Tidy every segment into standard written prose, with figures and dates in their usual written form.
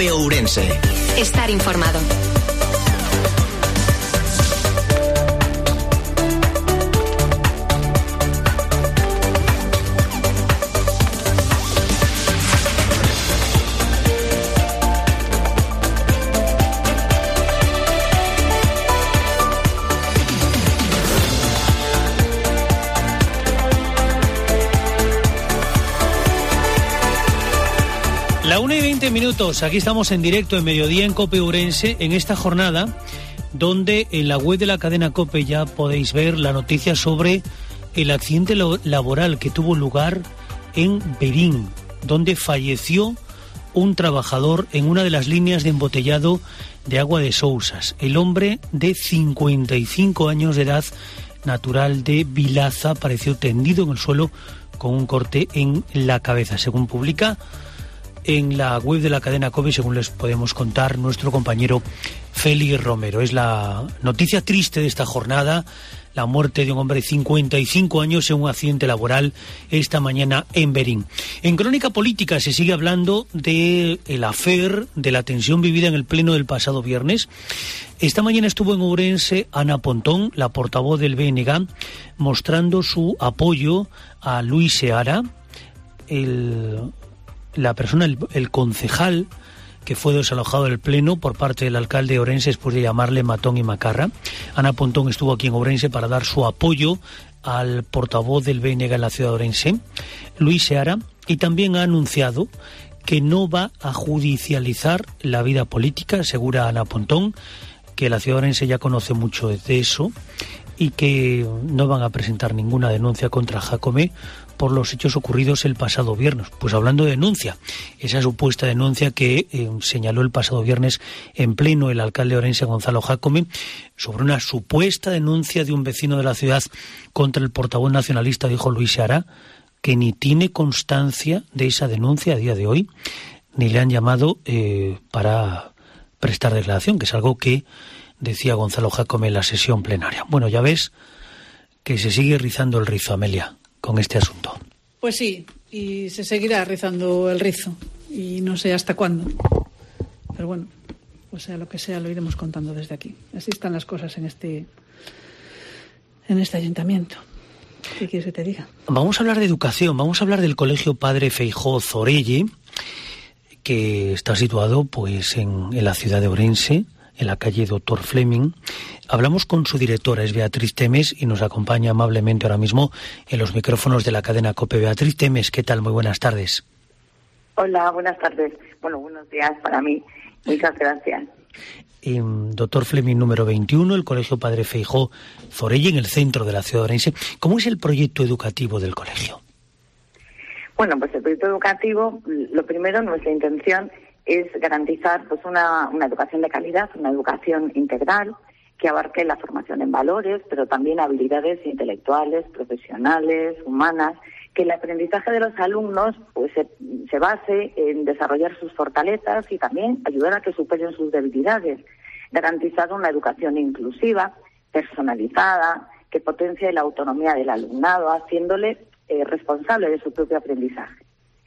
COPE Ourense. Estar informado. La 1:20, aquí estamos en directo en Mediodía en COPE Ourense, en esta jornada donde en la web de la cadena COPE ya podéis ver la noticia sobre el accidente laboral que tuvo lugar en Verín, donde falleció un trabajador en una de las líneas de embotellado de Agua de Sousas. El hombre de 55 años de edad, natural de Vilaza, apareció tendido en el suelo con un corte en la cabeza, según publica en la web de la cadena COPE, según les podemos contar nuestro compañero Félix Romero. Es la noticia triste de esta jornada, la muerte de un hombre de 55 años en un accidente laboral esta mañana en Verín. En Crónica Política se sigue hablando del afer, de la tensión vivida en el pleno del pasado viernes. Esta mañana estuvo en Ourense Ana Pontón, la portavoz del BNG, mostrando su apoyo a Luis Seara, el concejal que fue desalojado del pleno por parte del alcalde de Ourense después de llamarle matón y macarra. Ana Pontón estuvo aquí en Ourense para dar su apoyo al portavoz del BNG en la ciudad de Ourense, Luis Seara, y también ha anunciado que no va a judicializar la vida política, asegura Ana Pontón, que la ciudad de Ourense ya conoce mucho de eso y que no van a presentar ninguna denuncia contra Jácome por los hechos ocurridos el pasado viernes. Pues hablando de denuncia, esa supuesta denuncia que señaló el pasado viernes en pleno el alcalde de Ourense, Gonzalo Jácome, sobre una supuesta denuncia de un vecino de la ciudad contra el portavoz nacionalista, dijo Luis Seara, que ni tiene constancia de esa denuncia a día de hoy, ni le han llamado para prestar declaración, que es algo que decía Gonzalo Jácome en la sesión plenaria. Bueno, ya ves que se sigue rizando el rizo, Amelia, con este asunto. Pues sí, y se seguirá rizando el rizo, y no sé hasta cuándo. Pero bueno, pues sea lo que sea, lo iremos contando desde aquí. Así están las cosas en este ayuntamiento. ¿Qué quieres que te diga? Vamos a hablar de educación, vamos a hablar del Colegio Padre Feijóo Zorelle, que está situado pues en la ciudad de Ourense, en la calle Dr. Fleming. Hablamos con su directora, es Beatriz Temes, y nos acompaña amablemente ahora mismo en los micrófonos de la cadena COPE. Beatriz Temes, ¿qué tal? Muy buenas tardes. Hola, buenas tardes. Bueno, buenos días para mí. Muchas gracias. Dr. Fleming número 21, el Colegio Padre Feijóo Zorelle, en el centro de la ciudad de Ourense. ¿Cómo es el proyecto educativo del colegio? Bueno, pues el proyecto educativo, lo primero, nuestra intención es garantizar pues una educación de calidad, una educación integral que abarque la formación en valores, pero también habilidades intelectuales, profesionales, humanas, que el aprendizaje de los alumnos pues se base en desarrollar sus fortalezas y también ayudar a que superen sus debilidades, garantizar una educación inclusiva, personalizada, que potencie la autonomía del alumnado, haciéndole responsable de su propio aprendizaje.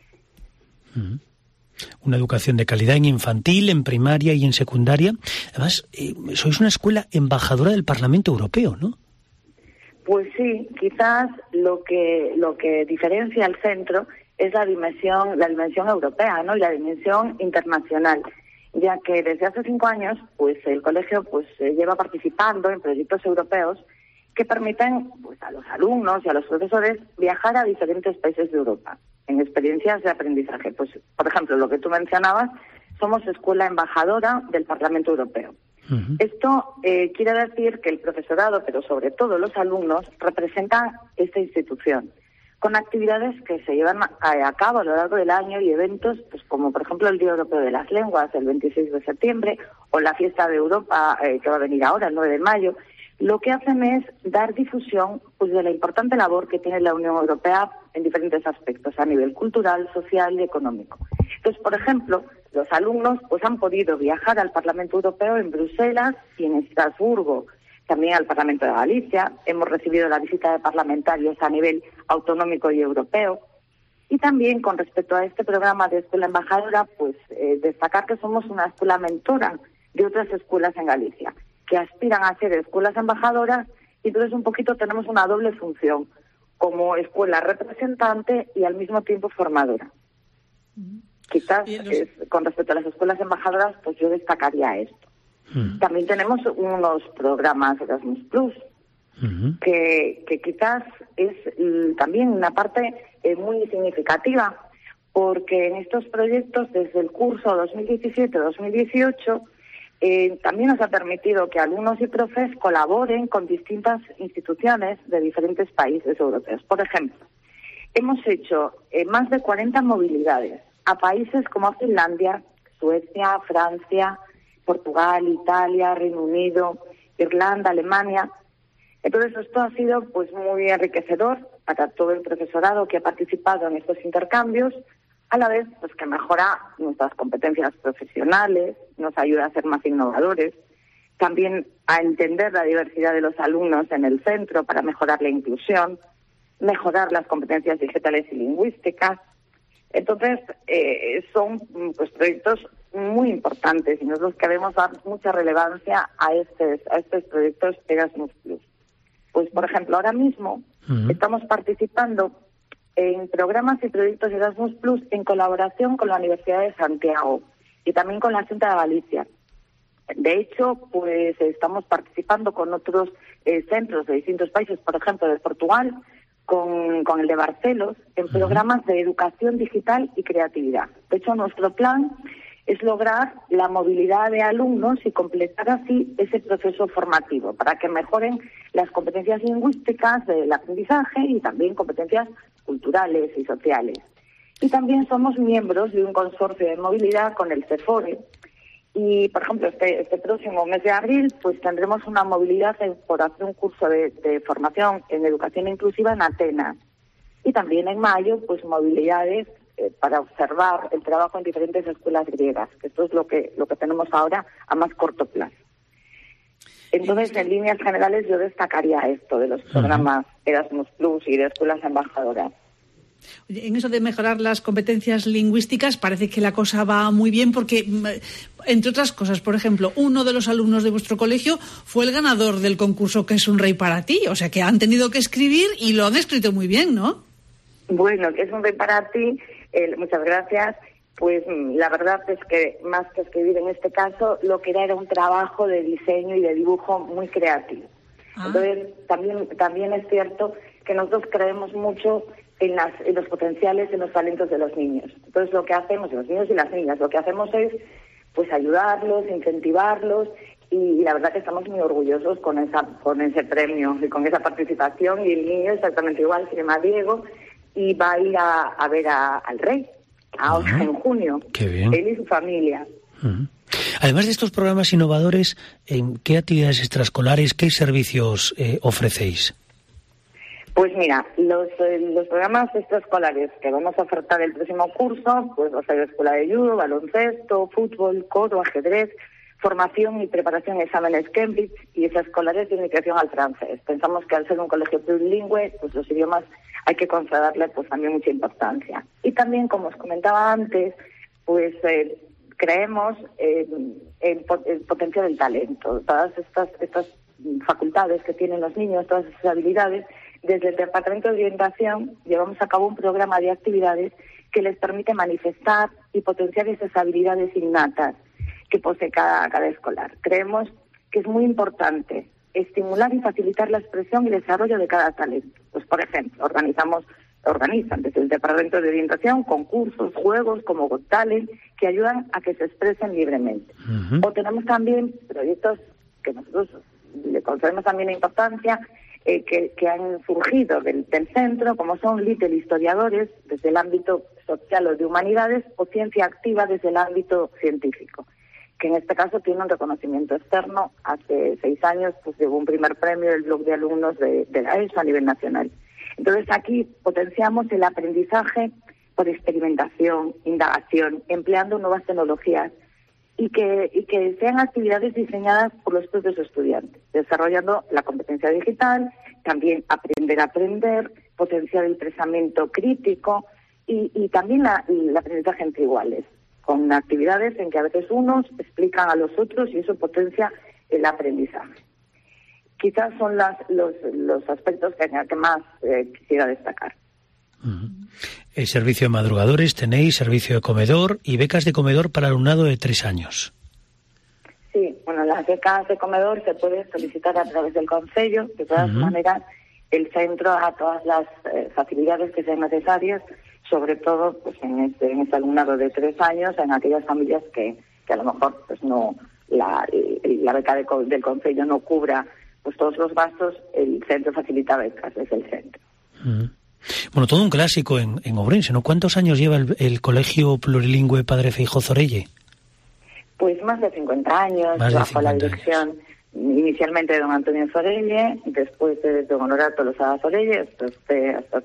Una educación de calidad en infantil, en primaria y en secundaria. Además, sois una escuela embajadora del Parlamento Europeo, ¿no? Pues sí, quizás lo que diferencia al centro es la dimensión europea, ¿no? Y la dimensión internacional, ya que desde hace 5 años, pues el colegio pues lleva participando en proyectos europeos que permiten pues a los alumnos y a los profesores viajar a diferentes países de Europa en experiencias de aprendizaje. Pues, por ejemplo, lo que tú mencionabas, somos escuela embajadora del Parlamento Europeo. Uh-huh. Esto quiere decir que el profesorado, pero sobre todo los alumnos, representan esta institución, con actividades que se llevan a cabo a lo largo del año y eventos pues como, por ejemplo, el Día Europeo de las Lenguas, el 26 de septiembre, o la Fiesta de Europa, que va a venir ahora, el 9 de mayo, lo que hacen es dar difusión pues de la importante labor que tiene la Unión Europea en diferentes aspectos, a nivel cultural, social y económico. Entonces, por ejemplo, los alumnos pues han podido viajar al Parlamento Europeo en Bruselas y en Estrasburgo, también al Parlamento de Galicia. Hemos recibido la visita de parlamentarios a nivel autonómico y europeo. Y también con respecto a este programa de Escuela Embajadora, pues destacar que somos una escuela mentora de otras escuelas en Galicia, que aspiran a ser escuelas embajadoras, y entonces un poquito tenemos una doble función, como escuela representante y al mismo tiempo formadora. Quizás con respecto a las escuelas embajadoras, pues yo destacaría esto. También tenemos unos programas Erasmus Plus, que quizás es también una parte muy significativa, porque en estos proyectos, desde el curso 2017-2018, también nos ha permitido que alumnos y profes colaboren con distintas instituciones de diferentes países europeos. Por ejemplo, hemos hecho más de 40 movilidades a países como Finlandia, Suecia, Francia, Portugal, Italia, Reino Unido, Irlanda, Alemania. Entonces esto ha sido pues muy enriquecedor para todo el profesorado que ha participado en estos intercambios, a la vez pues que mejora nuestras competencias profesionales, nos ayuda a ser más innovadores, también a entender la diversidad de los alumnos en el centro para mejorar la inclusión, mejorar las competencias digitales y lingüísticas. Entonces son pues proyectos muy importantes y nosotros queremos dar mucha relevancia a estos proyectos Erasmus Plus. Pues, por ejemplo, ahora mismo estamos participando en programas y proyectos Erasmus Plus en colaboración con la Universidad de Santiago y también con la Xunta de Galicia. De hecho, pues estamos participando con otros centros de distintos países, por ejemplo, de Portugal, con el de Barcelos, en programas de educación digital y creatividad. De hecho, nuestro plan es lograr la movilidad de alumnos y completar así ese proceso formativo para que mejoren las competencias lingüísticas del aprendizaje y también competencias culturales y sociales. Y también somos miembros de un consorcio de movilidad con el CEFORE y, por ejemplo, este próximo mes de abril pues tendremos una movilidad por hacer un curso de formación en educación inclusiva en Atenas. Y también en mayo pues movilidades para observar el trabajo en diferentes escuelas griegas, que esto es lo que tenemos ahora a más corto plazo. Entonces, en líneas generales, yo destacaría esto de los programas Erasmus Plus y de escuelas embajadoras. Oye, en eso de mejorar las competencias lingüísticas parece que la cosa va muy bien porque, entre otras cosas, por ejemplo, uno de los alumnos de vuestro colegio fue el ganador del concurso ¿Qué es un rey para ti? O sea, que han tenido que escribir y lo han escrito muy bien, ¿no? Bueno, ¿Qué es un rey para ti? Muchas gracias. Pues la verdad es que más que escribir en este caso, lo que era un trabajo de diseño y de dibujo muy creativo. Entonces, también es cierto que nosotros creemos mucho en los potenciales, en los talentos de los niños. Entonces, lo que hacemos, los niños y las niñas, lo que hacemos es pues ayudarlos, incentivarlos, y la verdad que estamos muy orgullosos con ese premio y con esa participación. Y el niño exactamente igual, se llama Diego, y va a ir a ver al rey ahora en junio. Qué bien. Él y su familia. Además de estos programas innovadores, ¿en qué actividades extraescolares, qué servicios ofrecéis? Pues mira, los programas extraescolares que vamos a ofertar el próximo curso, pues va a ser escuela de judo, baloncesto, fútbol, coro, ajedrez, formación y preparación de exámenes Cambridge y extraescolares de iniciación al francés. Pensamos que al ser un colegio plurilingüe, pues los idiomas hay que concederle pues también mucha importancia. Y también, como os comentaba antes, pues creemos el potencial del talento, todas estas facultades que tienen los niños, todas esas habilidades. Desde el Departamento de Orientación llevamos a cabo un programa de actividades que les permite manifestar y potenciar esas habilidades innatas que posee cada escolar. Creemos que es muy importante estimular y facilitar la expresión y desarrollo de cada talento. Pues, por ejemplo, organizan desde el Departamento de Orientación concursos, juegos como Got Talent, que ayudan a que se expresen libremente. O tenemos también proyectos que nosotros le concedemos también importancia, que han surgido del centro, como son Little Historiadores, desde el ámbito social o de humanidades, o Ciencia Activa desde el ámbito científico, que en este caso tiene un reconocimiento externo. Hace 6 años pues llevó un primer premio del blog de alumnos de la ESO a nivel nacional. Entonces aquí potenciamos el aprendizaje por experimentación, indagación, empleando nuevas tecnologías y que sean actividades diseñadas por los propios estudiantes, desarrollando la competencia digital, también aprender a aprender, potenciar el pensamiento crítico y también el aprendizaje entre iguales, con actividades en que a veces unos explican a los otros y eso potencia el aprendizaje. Quizás son los aspectos que más quisiera destacar. El servicio de madrugadores tenéis, servicio de comedor y becas de comedor para alumnado de 3 años. Sí, bueno, las becas de comedor se pueden solicitar a través del Concello. De todas maneras, el centro a todas las facilidades que sean necesarias, sobre todo pues en este alumnado de 3 años, en aquellas familias que a lo mejor pues no la beca del Concello no cubra pues todos los gastos, el centro facilita becas desde el centro. Bueno, todo un clásico en Ourense, ¿no? ¿Cuántos años lleva el Colegio Plurilingüe Padre Feijóo Zorelle? Pues más de 50 años, bajo la dirección inicialmente de don Antonio Zorelle, después de don Honorato Lozada Zorelle, hasta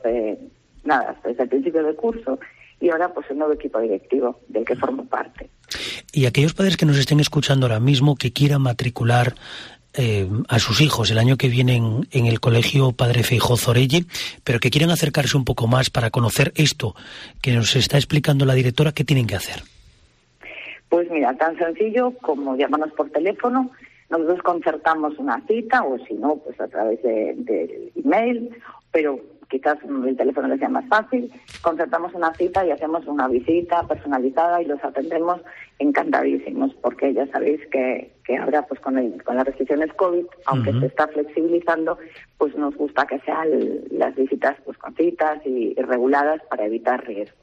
el principio del curso, y ahora pues el nuevo equipo directivo del que formo parte. Y aquellos padres que nos estén escuchando ahora mismo, que quieran matricular a sus hijos el año que viene en el Colegio Padre Feijóo Zorelle, pero que quieran acercarse un poco más para conocer esto que nos está explicando la directora, ¿qué tienen que hacer? Pues mira, tan sencillo como llamarnos por teléfono. Nosotros concertamos una cita, o si no, pues a través del email, pero quizás el teléfono les sea más fácil. Concertamos una cita y hacemos una visita personalizada y los atendemos encantadísimos, porque ya sabéis que ahora pues con las restricciones COVID, aunque se está flexibilizando, pues nos gusta que sean las visitas pues con citas y reguladas para evitar riesgos.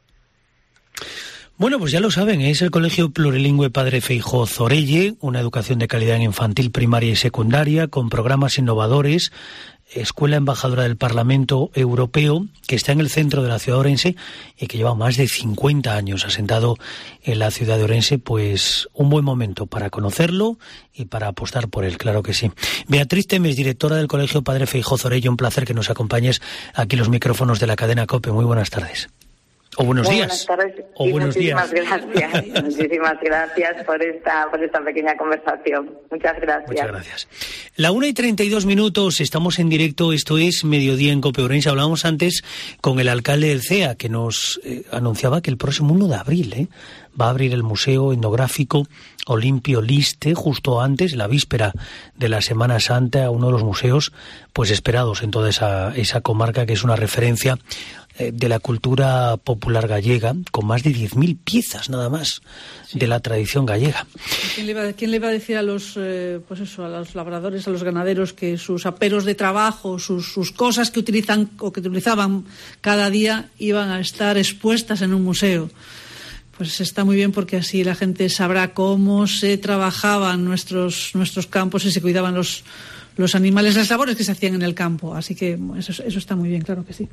Bueno, pues ya lo saben, es el Colegio Plurilingüe Padre Feijóo Zorelle, una educación de calidad en infantil, primaria y secundaria, con programas innovadores, escuela embajadora del Parlamento Europeo, que está en el centro de la ciudad de Ourense y que lleva más de 50 años asentado en la ciudad de Ourense. Pues un buen momento para conocerlo y para apostar por él, claro que sí. Beatriz Temes, directora del Colegio Padre Feijóo Zorelle, un placer que nos acompañes aquí en los micrófonos de la cadena COPE. Muy buenas tardes. O buenos días. Buenas tardes. O buenos muchísimas días. Gracias. Muchísimas gracias por esta pequeña conversación. Muchas gracias. Muchas gracias. La 1:32, estamos en directo, esto es Mediodía en COPE Ourense. Hablábamos antes con el alcalde del CEA, que nos anunciaba que el próximo 1 de abril va a abrir el Museo Etnográfico Olimpio Liste, justo antes, la víspera de la Semana Santa, uno de los museos pues esperados en toda esa comarca, que es una referencia de la cultura popular gallega, con más de 10.000 piezas nada más de la tradición gallega. ¿Quién le iba a decir a los a los labradores, a los ganaderos, que sus aperos de trabajo, sus cosas que utilizan o que utilizaban cada día iban a estar expuestas en un museo? Pues está muy bien, porque así la gente sabrá cómo se trabajaban nuestros campos y se cuidaban los animales, las labores que se hacían en el campo. Así que eso está muy bien, claro que sí.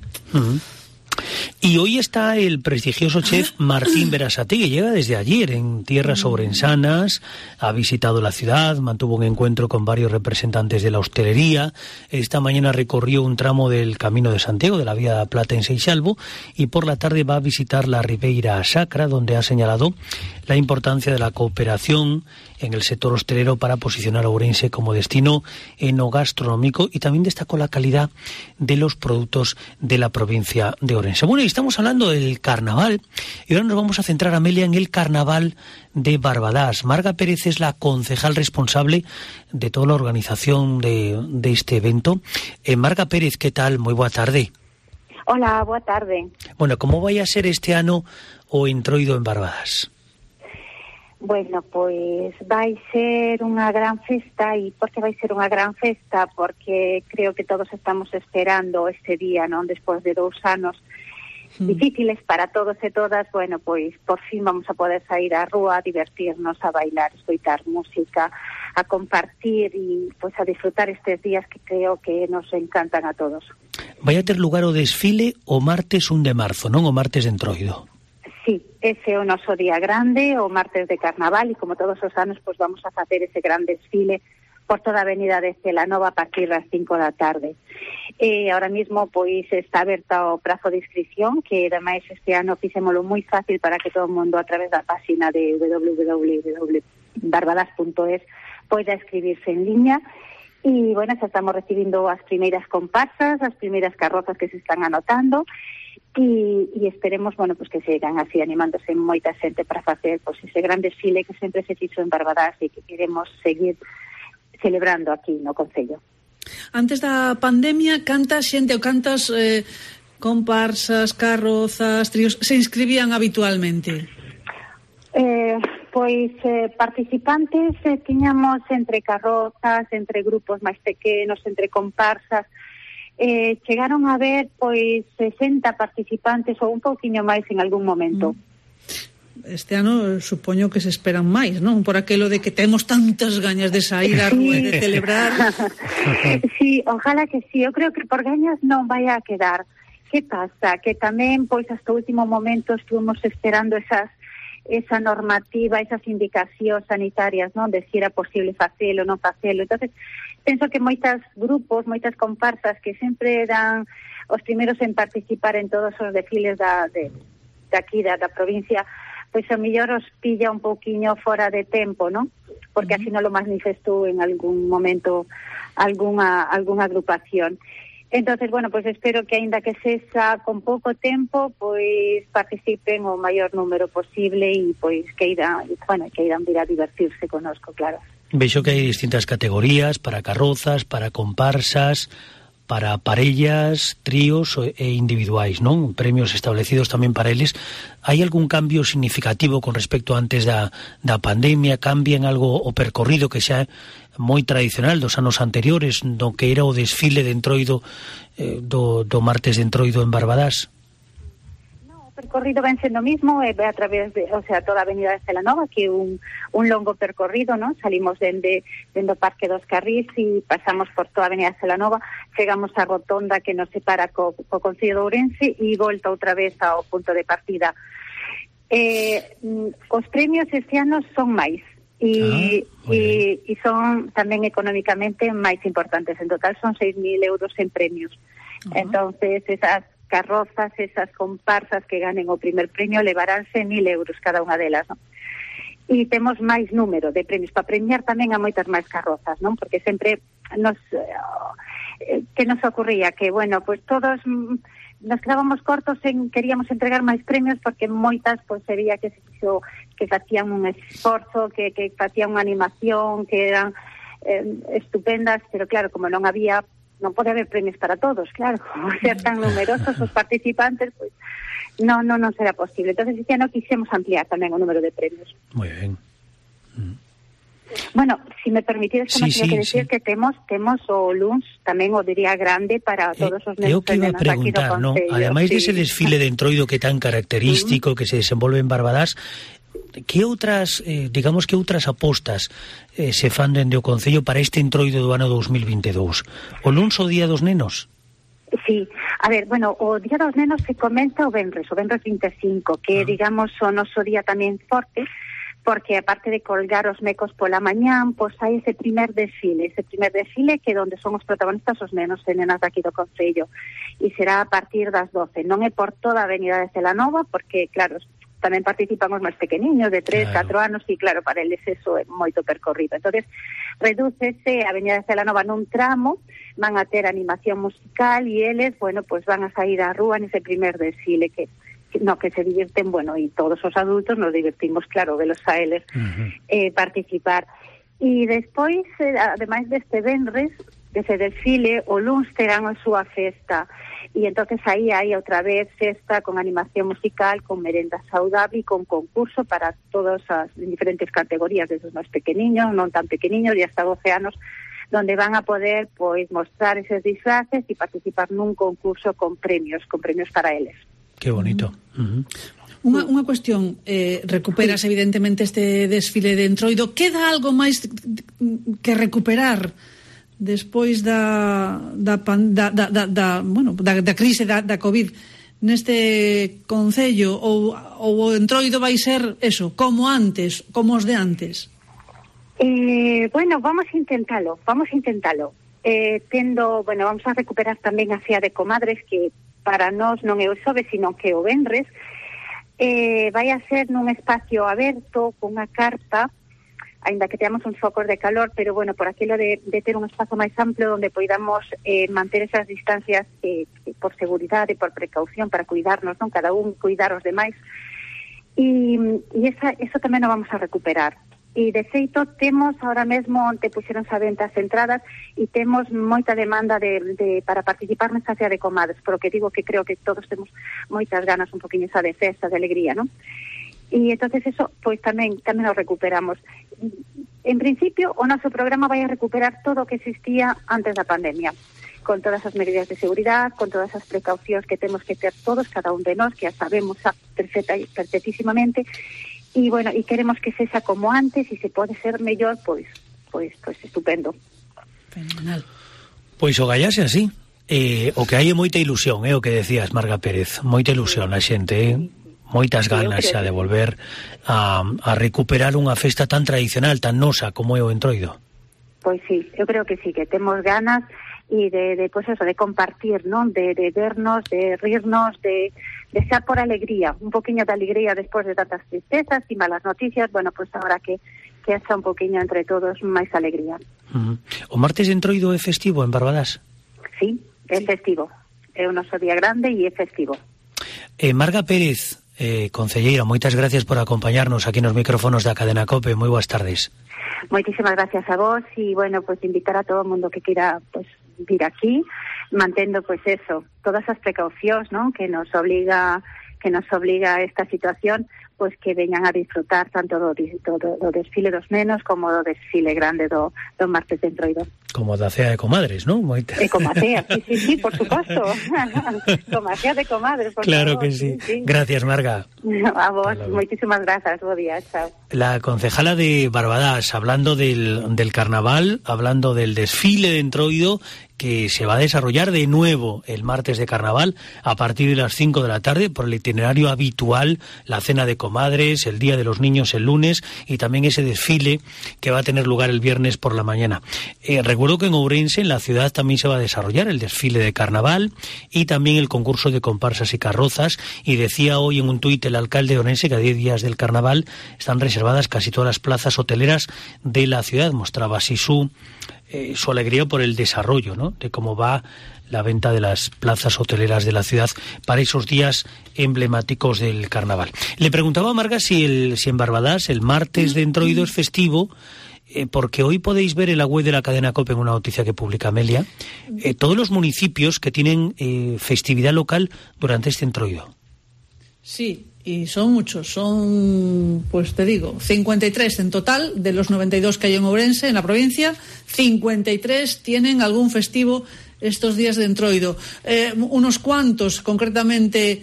Y hoy está el prestigioso chef Martín Berasategui, que llega desde ayer en tierras ourensanas, ha visitado la ciudad, mantuvo un encuentro con varios representantes de la hostelería, esta mañana recorrió un tramo del Camino de Santiago, de la Vía da Plata en Seixalbo, y por la tarde va a visitar la Ribeira Sacra, donde ha señalado la importancia de la cooperación en el sector hostelero para posicionar a Ourense como destino enogastronómico, y también destacó la calidad de los productos de la provincia de Ourense. Bueno, y estamos hablando del carnaval, y ahora nos vamos a centrar, Amelia, en el carnaval de Barbadás. Marga Pérez es la concejal responsable de toda la organización de este evento. Marga Pérez, ¿qué tal? Muy boa tarde. Hola, boa tarde. Bueno, como vai a ser este ano o Entroido en Barbadás? Bueno, pois vai ser unha gran festa. E por que vai ser unha gran festa? Porque creo que todos estamos esperando este día, non? Despois de 2 anos difíciles para todos e todas, bueno, pois por fin vamos a poder sair á rúa, a divertirnos, a bailar, escoitar música, a compartir e pois a disfrutar estes días que creo que nos encantan a todos. Vai a ter lugar o desfile o martes 1 de marzo, non o martes de Entroido? Sí, ese é o noso día grande, o martes de carnaval, e como todos os anos, pois vamos a facer ese gran desfile por toda a avenida de Celanova a partir das 5 da tarde. Ahora mismo, pois, está aberta o prazo de inscripción, que ademais este ano fixémolo moi fácil para que todo o mundo, a través da página de www.barbadas.es, poida escribirse en liña. E, bueno, xa estamos recibindo as primeiras comparsas, as primeiras carrozas que se están anotando. e esperemos, bueno, pues que sigan así animándose moita xente para facer pues ese gran desfile que sempre se fixo en Barbadás e que queremos seguir celebrando aquí no concello. Antes da pandemia, canta xente ou cantas comparsas, carrozas, tríos se inscribían habitualmente? Participantes tiñamos entre carrozas, entre grupos máis pequenos, entre comparsas. Chegaron a ver 60 participantes ou un pouquiño máis en algún momento. Este ano supoño que se esperan máis, non? Por aquelo de que temos tantas gañas de sair á rúa e de celebrar. Sí, ojalá que sí. Eu creo que por gañas non vai a quedar. Que pasa? Que tamén, hasta o último momento estuvimos esperando esa normativa, esas indicacións sanitarias, non? De si era posible facelo ou non facelo. Entonces, penso que moitas grupos, moitas comparsas que sempre eran os primeros en participar en todos os desfiles de aquí, da provincia, pois a mellor os pilla un pouquiño fora de tempo, non? Porque así non lo manifestou en algún momento alguna agrupación. Entonces, bueno, pues espero que aínda que sexa con pouco tempo, pois participen o maior número posible e pois que irán vir a divertirse conosco, claro. Vexo que hai distintas categorías para carrozas, para comparsas, para parellas, tríos e individuais, non? Premios establecidos tamén para eles. Hai algún cambio significativo con respecto a antes da pandemia? Cambian algo o percorrido que xa moi tradicional dos anos anteriores, do que era o desfile de entroido do martes de entroido en Barbadás? O percorrido ven sendo mismo, a través de, toda a avenida de Celanova, que é un longo percorrido, ¿no? Salimos dende o Parque dos Carrís e pasamos por toda a avenida de Celanova, chegamos á rotonda que nos separa co concello de Ourense e volta outra vez ao punto de partida. Os premios este ano son máis e son tamén económicamente máis importantes. En total son 6.000 euros en premios. Entonces, esas carrozas, esas comparsas que ganen o primer premio levaránse 1.000 euros cada unha delas, non? E temos máis número de premios para premiar tamén a moitas máis carrozas, non? Porque sempre nos ocurría que, bueno, pues todos nos quedábamos cortos queríamos entregar máis premios porque moitas se veía que facían un esforzo, que facían unha animación, que eran estupendas, pero claro, como non pode haber premios para todos, claro, como ser tan numerosos os participantes, pois non será posible. Entonces, este ano quixemos ampliar tamén o número de premios. Moi ben. Bueno, si me permitides, que decir que temos o luns tamén o diría grande para todos os nenos e nenas aquí do concello. ¿No? Ademais dese desfile de entroido que tan característico que se desenvolve en Barbadás, que outras apostas se fan dende o concello para este entroido do ano 2022? O luns o Día dos Nenos? Sí, a ver, bueno, o Día dos Nenos se comenta o venres 25, que digamos o noso día tamén forte, porque aparte de colgar os mecos pola mañán, pois hai ese primer desfile que é onde son os protagonistas os nenos e nenas daqui do concello, e será a partir das 12. Non é por toda a avenida de Celanova, porque, claro, tamén participan os máis pequeniños, de 3, 4 anos, e claro, para eles eso é moito percorrido. Entonces, redúcese a avenida de Celanova nun tramo, van a ter animación musical e eles, bueno, pues van a sair á rúa nese primer desfile que se divierten, bueno, e todos os adultos nos divertimos, claro, velos a eles participar. E despois, ademais deste venres, dese desfile, o luns terán a súa festa, e entonces aí hai outra vez festa con animación musical, con merenda saudable e con concurso para todas as diferentes categorías, desde os máis pequeniños, non tan pequeniños, e hasta 12 anos, donde van a poder pois mostrar eses disfraces e participar nun concurso con premios para eles. Qué bonito. Unha cuestión, recuperas evidentemente este desfile de entroido, queda algo máis que recuperar despois da crise da COVID neste concello, ou o entroido vai ser eso, como antes, como os de antes? Bueno, vamos a intentalo. Vamos a recuperar tamén a Fea de Comadres, que para nós non é o xoves, sino que o venres. Vai a ser nun espacio aberto, cunha carpa ainda que teamos uns focos de calor, pero bueno, por aquilo de ter un espazo máis amplio onde poidamos manter esas distancias por seguridade, por precaución, para cuidarnos, non? Cada un cuidar os demais. E eso tamén o vamos a recuperar. E de feito temos ahora mesmo onde puxeronse a venta as entradas e temos moita demanda para participar nesta Cea de Comadres, por lo que digo que creo que todos temos moitas ganas un poquinho esa de festa, de alegría, non? E entonces eso, pois tamén o recuperamos. En principio, o noso programa vai a recuperar todo o que existía antes da pandemia, con todas as medidas de seguridade, con todas as precaucións que temos que ter todos, cada un de nós, que as sabemos perfectísimamente, e bueno, e queremos que sexa como antes, e se pode ser mellor, pois estupendo. Fenomenal. Pois o gallase así. O que hai é moita ilusión, o que decías, Marga Pérez, moita ilusión a xente, moitas ganas xa de volver a recuperar unha festa tan tradicional, tan nosa como é o Entroido. Pois sí, eu creo que sí, que temos ganas e de compartir, non? De vernos, de rirnos, de xa por alegría, un poquinho de alegría despois de tantas tristezas e malas noticias, bueno, pues agora que haxa un poquinho entre todos máis alegría. O martes de Entroido é festivo en Barbadas? Sí, é festivo, é o noso día grande e é festivo. Marga Pérez, concelleira, moitas gracias por acompañarnos aquí nos micrófonos da Cadena COPE. Moi boas tardes. Moitísimas gracias a vos e, bueno, pues invitar a todo o mundo que queira pues vir aquí, mantendo pues eso, todas as precaucións, ¿no? que nos obliga esta situación, pues que veñan a disfrutar tanto do desfile dos nenos como do desfile grande do martes de Entroido. Como da Cea de Comadres, ¿no? Como a Cea, sí, por supuesto. Como a Cea de Comadres, por claro favor. Que sí. Gracias, Marga. A vos, muchísimas gracias. Buen día, chao. La concejala de Barbadas, hablando del carnaval, hablando del desfile de Entroido, que se va a desarrollar de nuevo el martes de carnaval a partir de las 5 de la tarde por el itinerario habitual, la cena de comadres, el Día de los Niños el lunes y también ese desfile que va a tener lugar el viernes por la mañana. Recuerdo que en Ourense, en la ciudad, también se va a desarrollar el desfile de carnaval y también el concurso de comparsas y carrozas, y decía hoy en un tuit el alcalde de Ourense que a 10 días del carnaval están reservadas casi todas las plazas hoteleras de la ciudad. Mostraba así su alegría por el desarrollo, ¿no?, de cómo va la venta de las plazas hoteleras de la ciudad para esos días emblemáticos del carnaval. Le preguntaba a Marga si en Barbadas el martes de Entroido es festivo, porque hoy podéis ver en la web de la cadena COPE, en una noticia que publica Amelia, todos los municipios que tienen festividad local durante este Entroido. Sí, y son muchos, son, pues te digo, 53 en total, de los 92 que hay en Ourense, en la provincia, 53 tienen algún festivo estos días de Entroido. Unos cuantos, concretamente,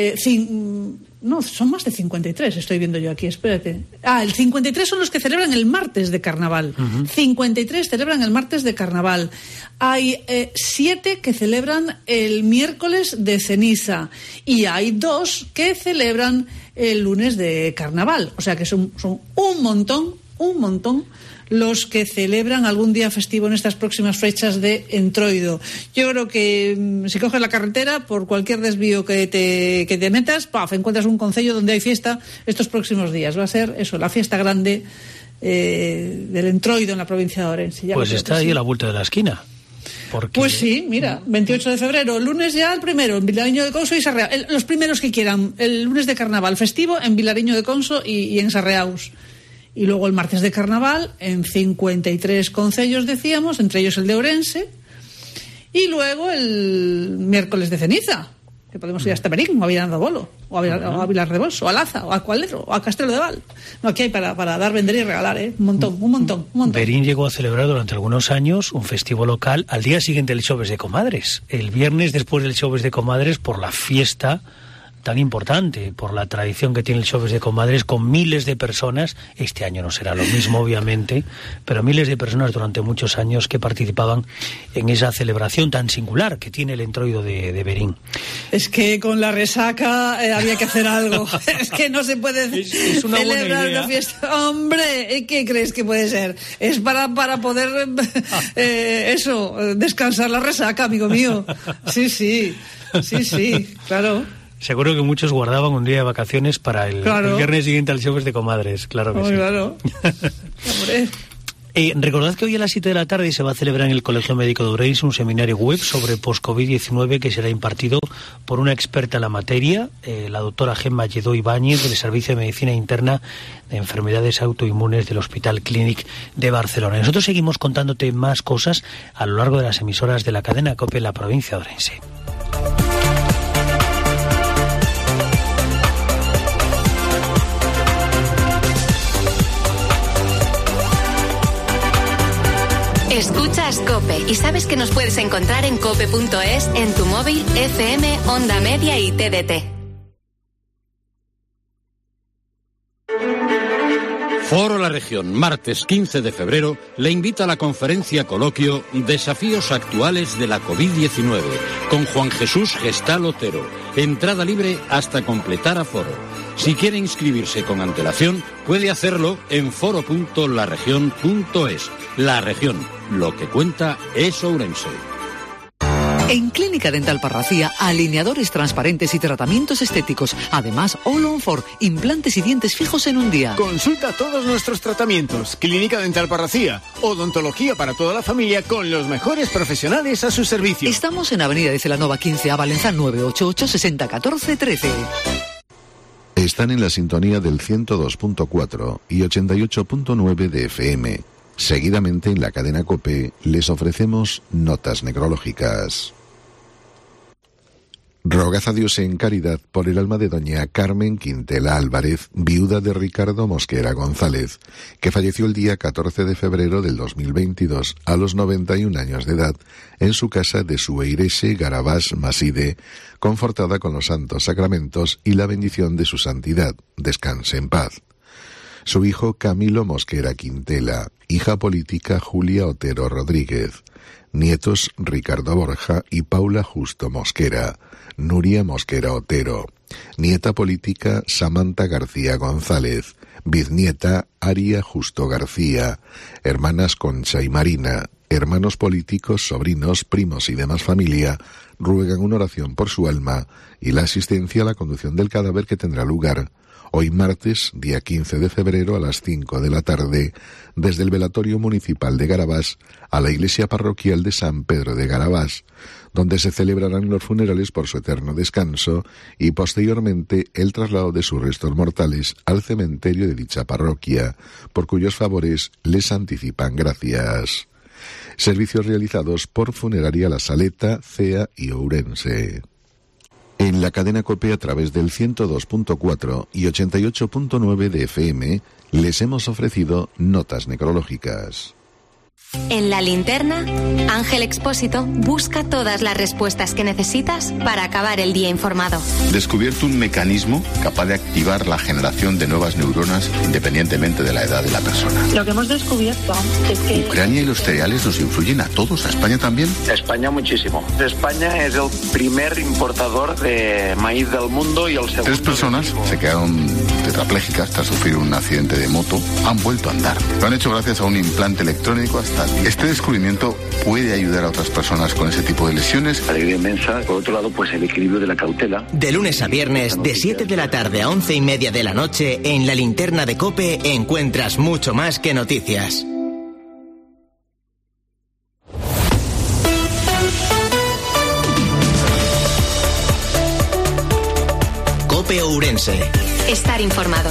no, son más de 53, estoy viendo yo aquí, espérate. El 53 son los que celebran el martes de carnaval. 53 celebran el martes de carnaval. Hay 7 que celebran el miércoles de ceniza y hay 2 que celebran el lunes de carnaval. O sea que son un montón los que celebran algún día festivo en estas próximas fechas de Entroido. Yo creo que si coges la carretera, por cualquier desvío que te metas, encuentras un concello donde hay fiesta estos próximos días. Va a ser eso, la fiesta grande del Entroido en la provincia de Ourense. Pues está ahí a la vuelta de la esquina. Porque... Pues sí, mira, 28 de febrero, lunes ya el primero, en Vilariño de Conso y Sarriá. Los primeros que quieran, el lunes de carnaval festivo en Vilariño de Conso y en Sarriaus. Y luego el martes de carnaval en 53 concellos, decíamos, entre ellos el de Ourense. Y luego el miércoles de ceniza, que podemos ir hasta Berín, o a Villar de Bolo, o a Vilar de Bos, o a Laza, o a Cuadledro, o a Castelo de Val. No, aquí hay para dar, vender y regalar, un montón. Berín llegó a celebrar durante algunos años un festivo local al día siguiente del Xoves de Comadres. El viernes después del Xoves de Comadres, por la fiesta tan importante, por la tradición que tiene el Xoves de Comadres, con miles de personas. Este año no será lo mismo, obviamente, pero miles de personas durante muchos años que participaban en esa celebración tan singular que tiene el Entroido de Berín. Es que con la resaca había que hacer algo. Es que no se puede es una celebrar una fiesta. Hombre, ¿qué crees que puede ser? Es para poder descansar la resaca, amigo mío. Sí, claro. Seguro que muchos guardaban un día de vacaciones para el viernes siguiente al Xoves de Comadres, claro que sí. Claro. Hombre. Recordad que hoy a las 7 de la tarde se va a celebrar en el Colegio Médico de Ourense un seminario web sobre post-COVID-19 que será impartido por una experta en la materia, la doctora Gemma Lledó Ibáñez, del Servicio de Medicina Interna de Enfermedades Autoinmunes del Hospital Clínic de Barcelona. Nosotros seguimos contándote más cosas a lo largo de las emisoras de la cadena COPE en la provincia de Ourense. Escuchas COPE y sabes que nos puedes encontrar en cope.es, en tu móvil, FM, Onda Media y TDT. Foro La Región, martes 15 de febrero, le invita a la conferencia coloquio Desafíos actuales de la COVID-19 con Juan Jesús Gestal Otero. Entrada libre hasta completar aforo. Si quiere inscribirse con antelación, puede hacerlo en foro.laregion.es. La Región, lo que cuenta es Ourense. En Clínica Dental Parracía, alineadores transparentes y tratamientos estéticos. Además, All on 4, implantes y dientes fijos en un día. Consulta todos nuestros tratamientos. Clínica Dental Parracía, odontología para toda la familia con los mejores profesionales a su servicio. Estamos en Avenida de Celanova 15A, Valencia, 988 60 14 13. Están en la sintonía del 102.4 y 88.9 de FM. Seguidamente en la cadena COPE les ofrecemos notas necrológicas. Rogad a Dios en caridad por el alma de doña Carmen Quintela Álvarez, viuda de Ricardo Mosquera González, que falleció el día 14 de febrero del 2022 a los 91 años de edad en su casa de Sueirese, Garabás, Maside, confortada con los santos sacramentos y la bendición de su santidad. Descanse en paz. Su hijo Camilo Mosquera Quintela, hija política Julia Otero Rodríguez, nietos Ricardo Borja y Paula Justo Mosquera, Nuria Mosquera Otero, nieta política Samantha García González, bisnieta Aria Justo García, hermanas Concha y Marina, hermanos políticos, sobrinos, primos y demás familia, ruegan una oración por su alma y la asistencia a la conducción del cadáver que tendrá lugar hoy martes, día 15 de febrero, a las 5 de la tarde, desde el velatorio municipal de Garabás a la iglesia parroquial de San Pedro de Garabás, donde se celebrarán los funerales por su eterno descanso y posteriormente el traslado de sus restos mortales al cementerio de dicha parroquia, por cuyos favores les anticipan gracias. Servicios realizados por Funeraria La Saleta, CEA y Ourense. En la cadena COPE a través del 102.4 y 88.9 de FM les hemos ofrecido notas necrológicas. En La Linterna, Ángel Expósito busca todas las respuestas que necesitas para acabar el día informado. Descubierto un mecanismo capaz de activar la generación de nuevas neuronas independientemente de la edad de la persona. Lo que hemos descubierto es que ¿Ucrania y los cereales nos influyen a todos? ¿A España también? España muchísimo. España es el primer importador de maíz del mundo y el segundo. 3 personas se quedaron tetraplégicas tras sufrir un accidente de moto. Han vuelto a andar. Lo han hecho gracias a un implante electrónico hasta. Este descubrimiento puede ayudar a otras personas con ese tipo de lesiones. Alegría inmensa. Por otro lado, pues el equilibrio de la cautela. De lunes a viernes, de 7 de la tarde a 11:30 de la noche, en La Linterna de COPE encuentras mucho más que noticias. COPE Ourense. Estar informado.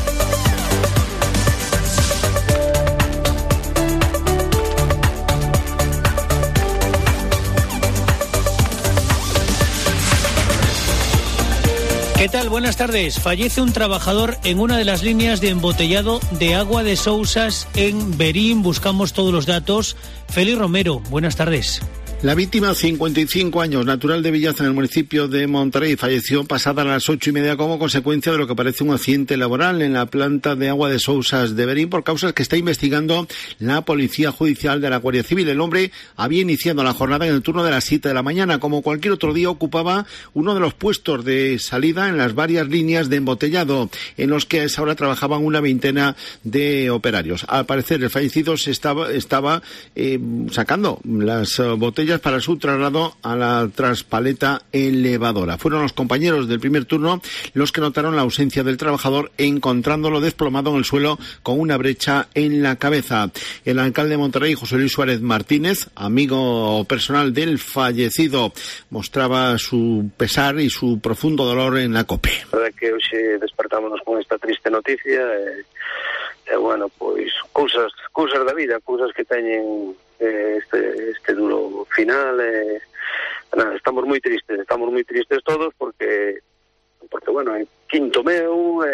¿Qué tal? Buenas tardes. Fallece un trabajador en una de las líneas de embotellado de Agua de Sousas en Berín. Buscamos todos los datos. Félix Romero, buenas tardes. La víctima, 55 años, natural de Villaza, en el municipio de Monterrey, falleció pasada las 8:30 como consecuencia de lo que parece un accidente laboral en la planta de Agua de Sousas de Berín por causas que está investigando la Policía Judicial de la Guardia Civil. El hombre había iniciado la jornada en el turno de las 7 de la mañana. Como cualquier otro día, ocupaba uno de los puestos de salida en las varias líneas de embotellado, en los que a esa hora trabajaban una veintena de operarios. Al parecer, el fallecido se estaba sacando las botellas pastillas para su traslado a la traspaleta elevadora. Fueron los compañeros del primer turno los que notaron la ausencia del trabajador, encontrándolo desplomado en el suelo con una brecha en la cabeza. El alcalde de Monterrey, José Luis Suárez Martínez, amigo personal del fallecido, mostraba su pesar y su profundo dolor en la COPE. La verdad que hoxe despertámonos con esta triste noticia bueno, pois cousas da vida, cousas que teñen este duro final. Nada, estamos moi tristes todos porque bueno, quinto meu,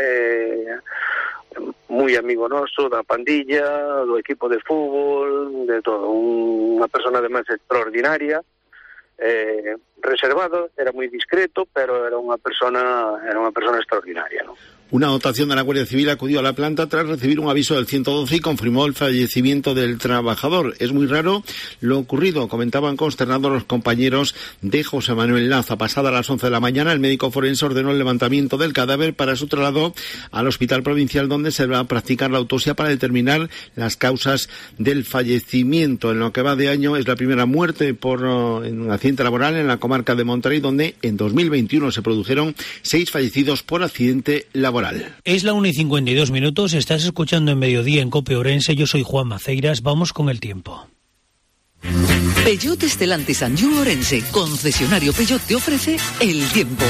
moi amigo noso da pandilla, do equipo de fútbol, de todo, unha persona además extraordinaria, reservado, era moi discreto, pero era unha persona extraordinaria, ¿no? Una dotación de la Guardia Civil acudió a la planta tras recibir un aviso del 112 y confirmó el fallecimiento del trabajador. Es muy raro lo ocurrido, comentaban consternados los compañeros de José Manuel Laza. Pasada las 11 de la mañana, el médico forense ordenó el levantamiento del cadáver para su traslado al hospital provincial, donde se va a practicar la autopsia para determinar las causas del fallecimiento. En lo que va de año es la primera muerte por un accidente laboral en la comarca de Monterrey, donde en 2021 se produjeron 6 fallecidos por accidente laboral. Es la 1:52, estás escuchando en Mediodía en COPE Ourense, yo soy Juan Maceiras, vamos con el tiempo. Peugeot Stellantis Anjou Ourense, concesionario Peugeot, te ofrece el tiempo.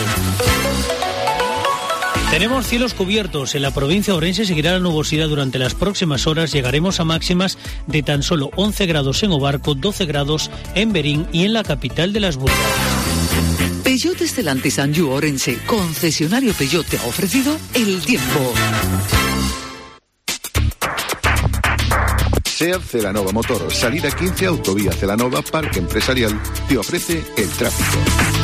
Tenemos cielos cubiertos. En la provincia de Ourense seguirá la nubosidad durante las próximas horas. Llegaremos a máximas de tan solo 11 grados en Obarco, 12 grados en Berín y en la capital de las Burgas. Peugeot Stellantis Anjou Ourense, concesionario Peugeot, te ha ofrecido el tiempo. SEAT Celanova Motor, salida 15, autovía Celanova, Parque Empresarial, te ofrece el tráfico.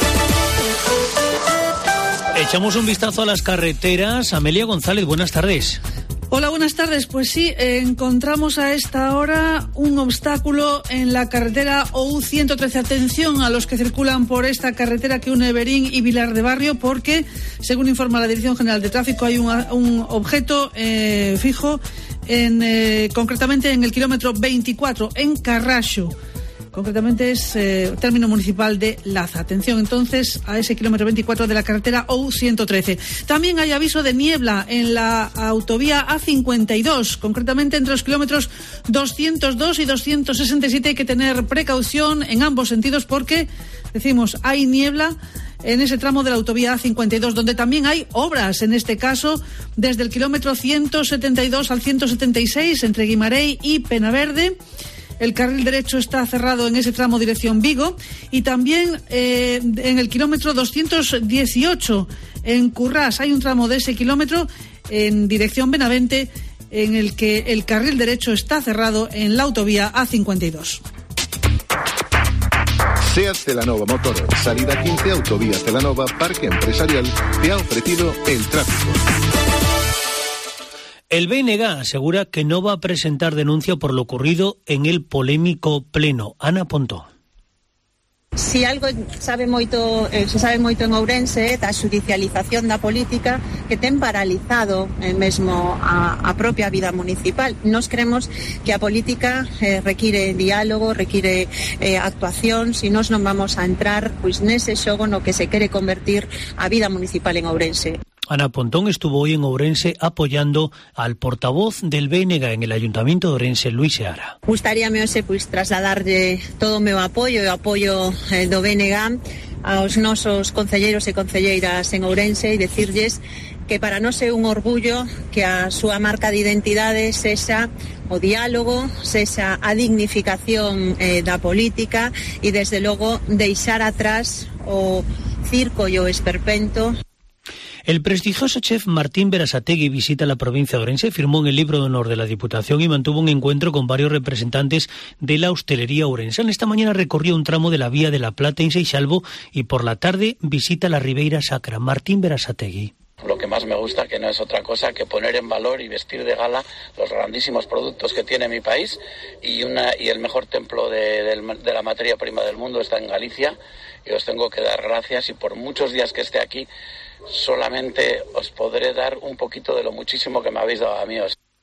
Echamos un vistazo a las carreteras. Amelia González, buenas tardes. Hola, buenas tardes. Pues sí, encontramos a esta hora un obstáculo en la carretera OU113. Atención a los que circulan por esta carretera que une Berín y Vilar de Barrio, porque, según informa la Dirección General de Tráfico, hay un objeto fijo, concretamente en el kilómetro 24, en Carraxo. Concretamente es término municipal de Laza. Atención entonces a ese kilómetro 24 de la carretera OU113. También hay aviso de niebla en la autovía A52, concretamente entre los kilómetros 202 y 267. Hay que tener precaución en ambos sentidos porque, decimos, hay niebla en ese tramo de la autovía A52, donde también hay obras, en este caso desde el kilómetro 172 al 176 entre Guimarães y Penaverde. El carril derecho está cerrado en ese tramo dirección Vigo, y también en el kilómetro 218 en Currás hay un tramo de ese kilómetro en dirección Benavente en el que el carril derecho está cerrado en la autovía A52. SEAT Celanova Motor, salida 15, autovía Celanova, Parque Empresarial, te ha ofrecido el tráfico. El BNG asegura que no va a presentar denuncia por lo ocurrido en el polémico pleno. Ana Pontón. Si algo se sabe moito en Ourense da xudicialización da política que ten paralizado mesmo a propia vida municipal. Nos creemos que a política require diálogo, require actuación, si nos non vamos a entrar pois nese xogo no que se quere convertir a vida municipal en Ourense. Ana Pontón estuvo hoy en Ourense apoyando al portavoz del BNG en el Ayuntamiento de Ourense, Luis Seara. Gustaríame hoxe trasladarlle todo o meu apoio e o apoio do BNG aos nosos concelleiros e concelleiras en Ourense e decirlles que para nós é un orgullo que a súa marca de identidade sexa o diálogo, sexa a dignificación da política e desde logo deixar atrás o circo e o esperpento. El prestigioso chef Martín Berasategui visita la provincia de Ourense, firmó en el libro de honor de la Diputación y mantuvo un encuentro con varios representantes de la hostelería ourensana. Esta mañana recorrió un tramo de la Vía de la Plata en Seixalbo y por la tarde visita la Ribeira Sacra. Martín Berasategui. Lo que más me gusta, que no es otra cosa que poner en valor y vestir de gala los grandísimos productos que tiene mi país y el mejor templo de la materia prima del mundo está en Galicia, y os tengo que dar gracias, y por muchos días que esté aquí solamente os podré dar un poquito de lo muchísimo que me habéis dado a mí.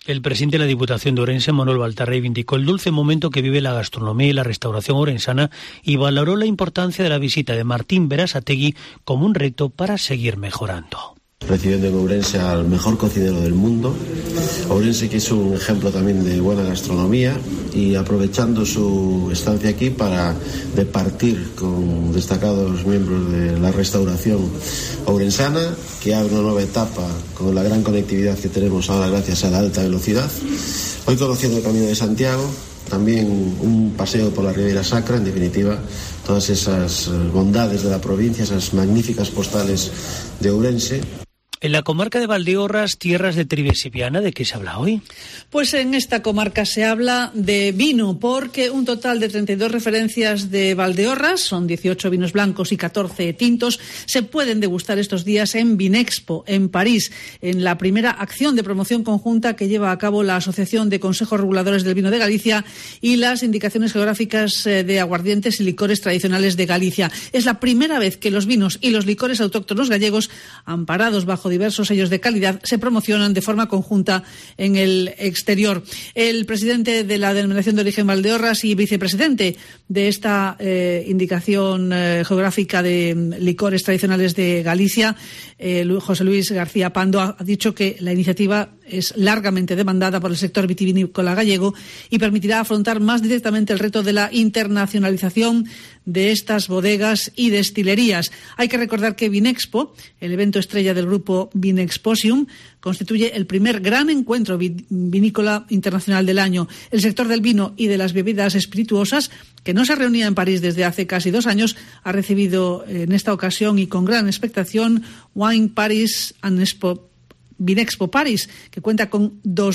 El presidente de la Diputación de Ourense, Manuel Baltar, reivindicó el dulce momento que vive la gastronomía y la restauración ourensana y valoró la importancia de la visita de Martín Berasategui como un reto para seguir mejorando. Recibiendo en Ourense al mejor cocinero del mundo, Ourense que es un ejemplo también de buena gastronomía, y aprovechando su estancia aquí para departir con destacados miembros de la restauración ourensana, que abre una nueva etapa con la gran conectividad que tenemos ahora gracias a la alta velocidad. Hoy conociendo el Camino de Santiago, también un paseo por la Ribeira Sacra, en definitiva, todas esas bondades de la provincia, esas magníficas postales de Ourense. En la comarca de Valdeorras, tierras de Trives y Viana, ¿de qué se habla hoy? Pues en esta comarca se habla de vino, porque un total de 32 referencias de Valdeorras, son 18 vinos blancos y 14 tintos, se pueden degustar estos días en Vinexpo, en París, en la primera acción de promoción conjunta que lleva a cabo la Asociación de Consejos Reguladores del Vino de Galicia y las indicaciones geográficas de aguardientes y licores tradicionales de Galicia. Es la primera vez que los vinos y los licores autóctonos gallegos, amparados bajo diversos sellos de calidad, se promocionan de forma conjunta en el exterior. El presidente de la Denominación de Origen Valdeorras y vicepresidente de esta indicación geográfica de licores tradicionales de Galicia, José Luis García Pando, ha dicho que la iniciativa es largamente demandada por el sector vitivinícola gallego y permitirá afrontar más directamente el reto de la internacionalización de estas bodegas y destilerías. Hay que recordar que Vinexpo, el evento estrella del grupo Vinexposium, constituye el primer gran encuentro vinícola internacional del año. El sector del vino y de las bebidas espirituosas, que no se reunía en París desde hace casi 2 años, ha recibido en esta ocasión y con gran expectación Wine Paris and Vinexpo Paris, que cuenta con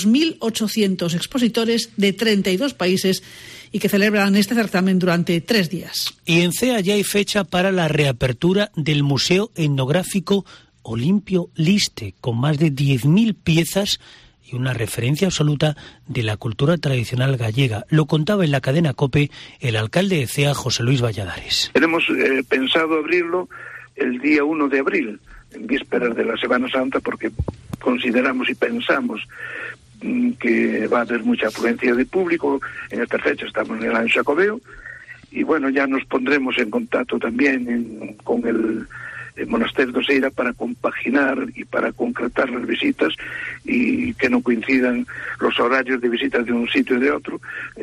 2.800 expositores de 32 países y que celebran este certamen durante 3 días. Y en CEA ya hay fecha para la reapertura del Museo Etnográfico Olimpio Liste, con más de 10.000 piezas y una referencia absoluta de la cultura tradicional gallega. Lo contaba en la cadena COPE el alcalde de CEA, José Luis Valladares. Tenemos pensado abrirlo el día 1 de abril, en vísperas de la Semana Santa, porque consideramos y pensamos que va a haber mucha afluencia de público. En esta fecha estamos en el año Xacobeo, y bueno, ya nos pondremos en contacto también con el Monasterio de Oseira para compaginar y para concretar las visitas y que no coincidan los horarios de visitas de un sitio y de otro.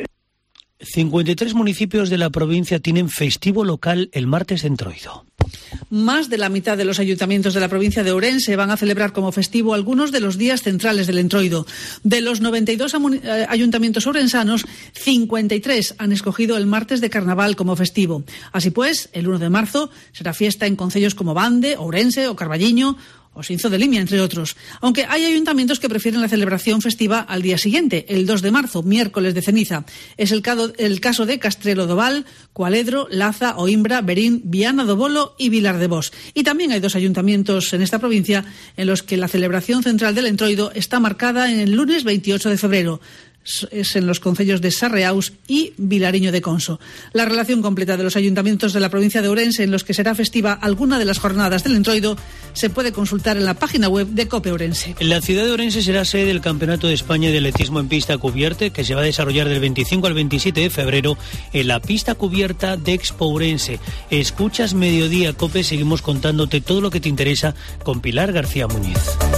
53 municipios de la provincia tienen festivo local el martes de Entroido. Más de la mitad de los ayuntamientos de la provincia de Ourense van a celebrar como festivo algunos de los días centrales del Entroido. De los 92 ayuntamientos ourensanos, 53 han escogido el martes de Carnaval como festivo. Así pues, el 1 de marzo será fiesta en concellos como Bande, Ourense o Carballiño o Sinzo de Limia, entre otros. Aunque hay ayuntamientos que prefieren la celebración festiva al día siguiente, el 2 de marzo, miércoles de ceniza. Es el caso de Castrelo do Val, Cualedro, Laza, Oimbra, Berín, Viana do Bolo y Vilar de Bos. Y también hay 2 ayuntamientos en esta provincia en los que la celebración central del Entroido está marcada en el lunes 28 de febrero. Es en los concellos de Sarreaus y Vilariño de Conso. La relación completa de los ayuntamientos de la provincia de Ourense en los que será festiva alguna de las jornadas del Entroido se puede consultar en la página web de COPE Ourense. La ciudad de Ourense será sede del Campeonato de España de Atletismo en pista cubierta, que se va a desarrollar del 25 al 27 de febrero en la pista cubierta de Expo Ourense. Escuchas Mediodía COPE, seguimos contándote todo lo que te interesa con Pilar García Muñiz.